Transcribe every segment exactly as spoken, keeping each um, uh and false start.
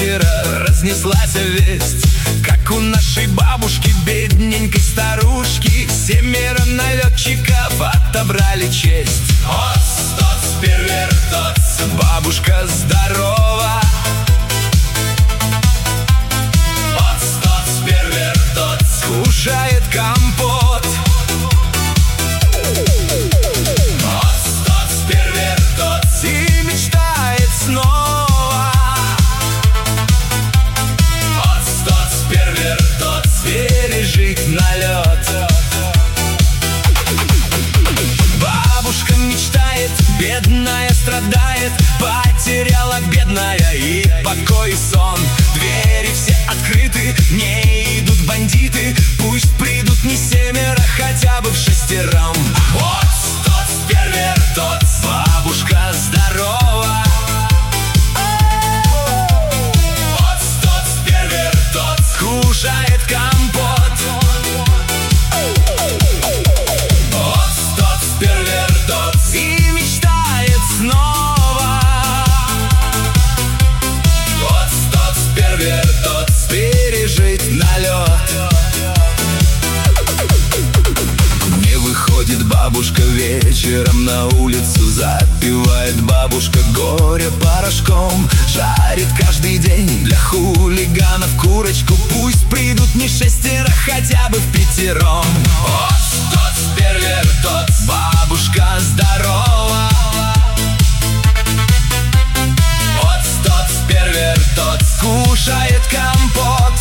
вечера разнеслась весть, как у нашей бабушки, бедненькой старушки, семеро налетчиков отобрали честь. Оц, тоц, первертоц, бабушка здорова. Оц, тоц, первертоц, кушает компот. Оц, тоц, первертоц, и мечтает снова. Оц, тоц, первертоц, пережить налет. Бабушка мечтает, бедная страдает, потеряла бедная и покой, и сон. Двери все открыты, не идут бандиты, пусть придут не семеро, хотя бы в шестером. Вот тот первертот, бабушка здорова. Вот тот первертот, кушает компот. Вот тот первертот, и мечтает снова. Вот тот первертот, пережить налет. Не выходит бабушка вечером на улицу, запивает бабушка горе порошком. Жарит каждый день для хулиганов курочку, пусть придут не шестеро, хотя бы в пятером. Вот тот первертот, бабушка здорова. Вот тот первертот, кушает компот.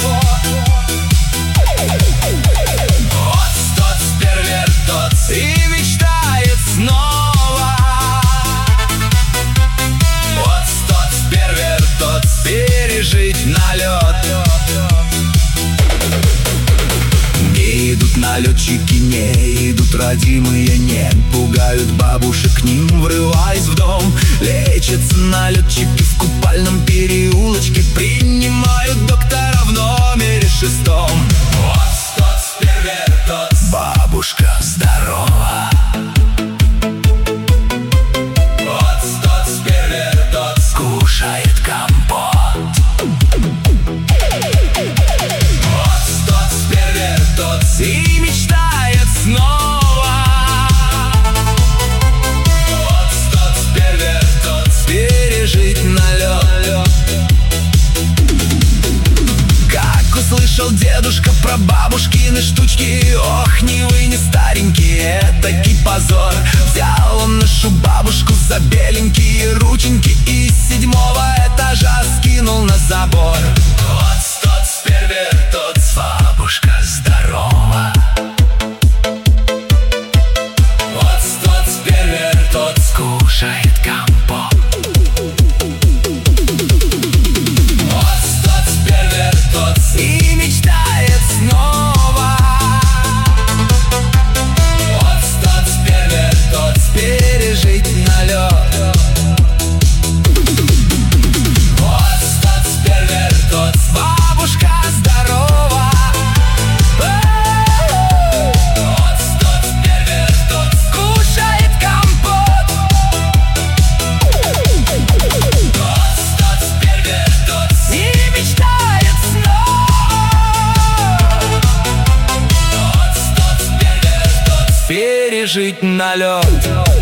Вот тот первертот, и мечтает снова. Вот тот первертот, пережить налет. Не идут налетчики, не идут родимые, не пугают бабушек, к ним врываясь в дом. Лечатся налетчики в купальном переулочке, принимают доктора в номере шестом. Вот тот первертот, бабушка здорова. Вот тот первертот, кушает компот. Вот тот первертот, и мечтает снова. Вот тот первертот, пережить налет. Как услышал дедушка про бабушкины штучки, ох, не вы, не старенькие, этакий позор. Взял он нашу бабушку за беленькие рученьки и с седьмого этажа скинул на забор. Вот тот первертот, бабушка здорова. Вот тот первертот, кушает компот. Вот тот первертот, и мечтает снова. Вот тот первертот, пережить налет. Вот тот первертот, бабушка здорова. Вот тот первертот, кушает компот. Вот тот первертот, и мечтает снова. Вот тот первертот, пережить налет.